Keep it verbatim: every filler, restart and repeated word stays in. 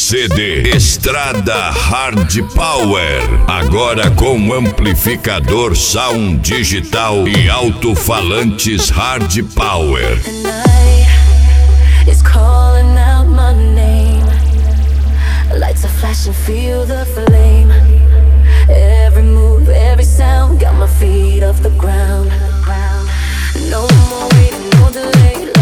C D Estrada Hard Power, agora com amplificador sound digital e alto-falantes Hard Power. It's calling out my name. Lights are flashing, feel the flame. Every move, every sound, got my feet off the ground. No more waiting, no delay.